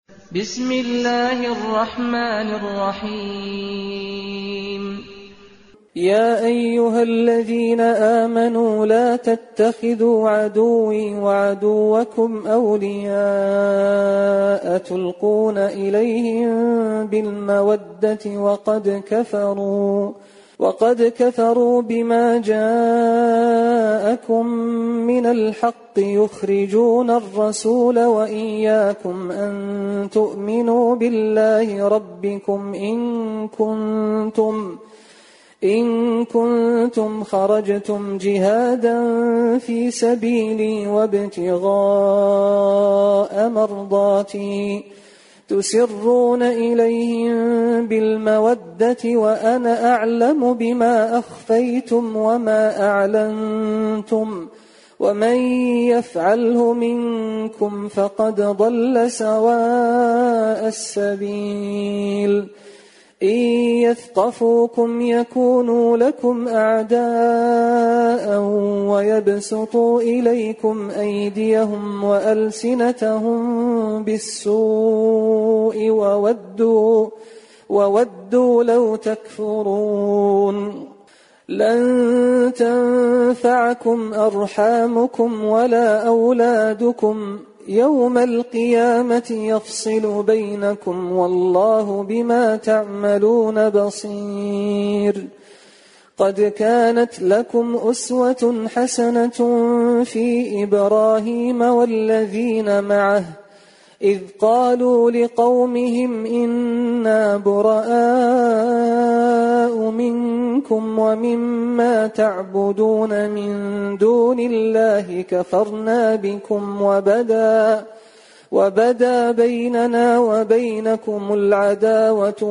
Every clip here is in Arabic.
بسم الله الرحمن الرحيم يا أيها الذين آمنوا لا تتخذوا عدوي وعدوكم أولياء تلقون إليهم بالمودة وقد كفروا بما جاءكم من الحق يخرجون الرسول وإياكم أن تؤمنوا بالله ربكم إن كنتم خرجتم جهادا في سبيلي وابتغاء مرضاتي تسرون إليهم بالمودة وأنا أعلم بما أخفيتم وما أعلنتم ومن يفعله منكم فقد ضل سواء السبيل إن يثقفوكم يكونوا لكم أعداء ويبسطوا إليكم أيديهم وألسنتهم بالسوء وودوا لو تكفرون لن تنفعكم أرحامكم ولا أولادكم يوم القيامة يفصل بينكم والله بما تعملون بصير قد كانت لكم أسوة حسنة في إبراهيم والذين معه إذ قالوا لقومهم إنا براء منكم ومما تعبدون من دون الله كفرنا بكم وبدا بيننا وبينكم العداوة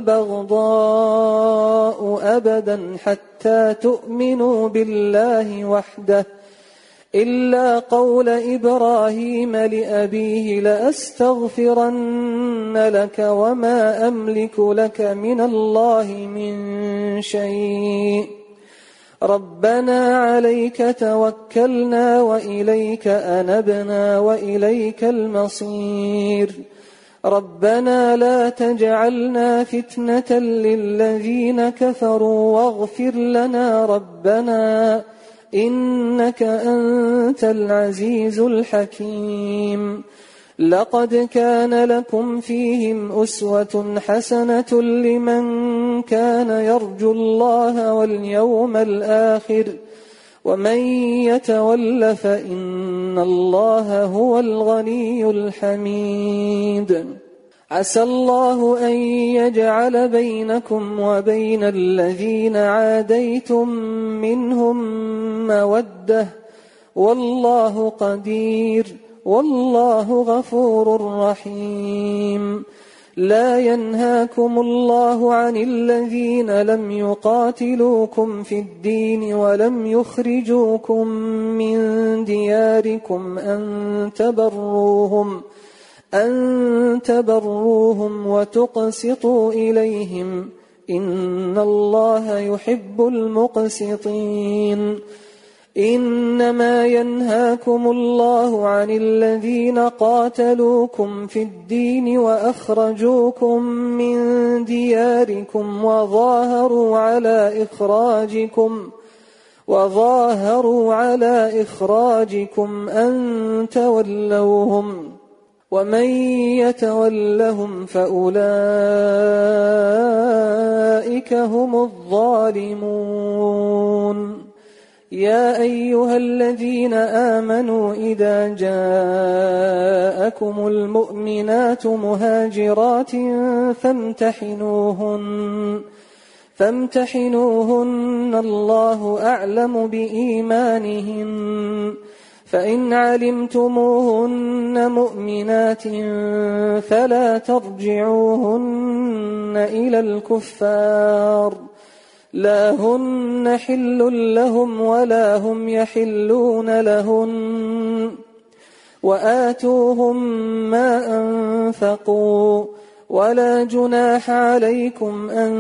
والبغضاء أبدا حتى تؤمنوا بالله وحده إلا قول إبراهيم لأبيه لأستغفرن لك وما أملك لك من الله من شيء ربنا عليك توكلنا وإليك أنبنا وإليك المصير ربنا لا تجعلنا فتنة للذين كفروا واغفر لنا ربنا إنك أنت العزيز الحكيم لقد كان لكم فيهم أسوة حسنة لمن كان يرجو الله واليوم الآخر ومن يتول فإن الله هو الغني الحميد عسى الله أن يجعل بينكم وبين الذين عاديتم منهم مودة والله قدير والله غفور رحيم لا ينهاكم الله عن الذين لم يقاتلوكم في الدين ولم يخرجوكم من دياركم أن تبروهم وتقسطوا إليهم إن الله يحب المقسطين إنما ينهاكم الله عن الذين قاتلوكم في الدين وأخرجوكم من دياركم وظاهروا على إخراجكم أن تولوهم ومن يتولهم فأولئك هم الظالمون يا أيها الذين آمنوا إذا جاءكم المؤمنات مهاجرات فامتحنوهن الله أعلم بإيمانهن فإن علمتموهن مؤمنات فلا ترجعوهن إلى الكفار لا هن حل لهم ولا هم يحلون لهن وآتوهم ما أنفقوا ولا جناح عليكم أن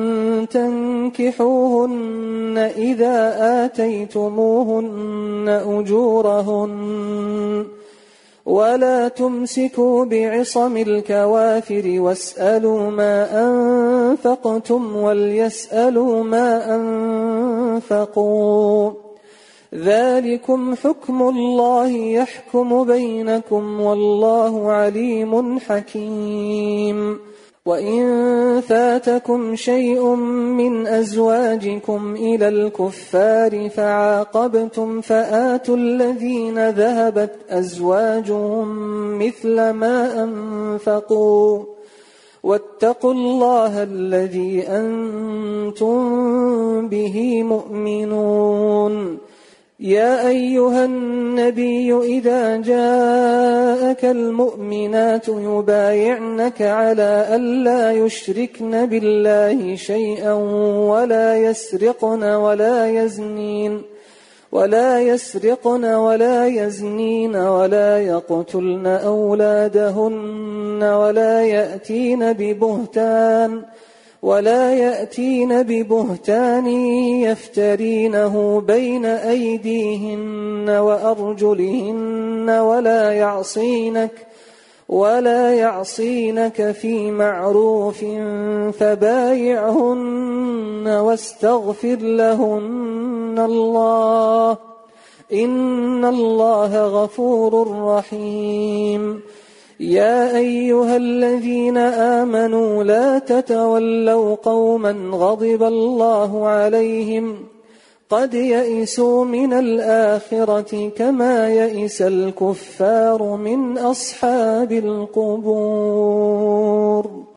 تنكحوهن إذا آتيتموهن أجورهن ولا تمسكوا بعصم الكوافر واسألوا ما أنفقتم وليسألوا ما أنفقوا ذلكم حكم الله يحكم بينكم والله عليم حكيم. وإن فاتكم شيء من أزواجكم إلى الكفار فعاقبتم فآتوا الذين ذهبت أزواجهم مثل ما أنفقوا واتقوا الله الذي أنتم به مؤمنون. يا أيها النبي إذا جاءك المؤمنات يبايعنك على ألا يشركن بالله شيئا ولا يسرقن ولا يزنين ولا يقتلن أولادهن ولا يأتين ببهتان يفترينه بين أيديهن وأرجلهن ولا يعصينك في معروف فبايعهن واستغفر لهن الله إن الله غفور رحيم. يا أيها الذين آمنوا لا تتولوا قوما غضب الله عليهم قد يئسوا من الآخرة كما يئس الكفار من أصحاب القبور.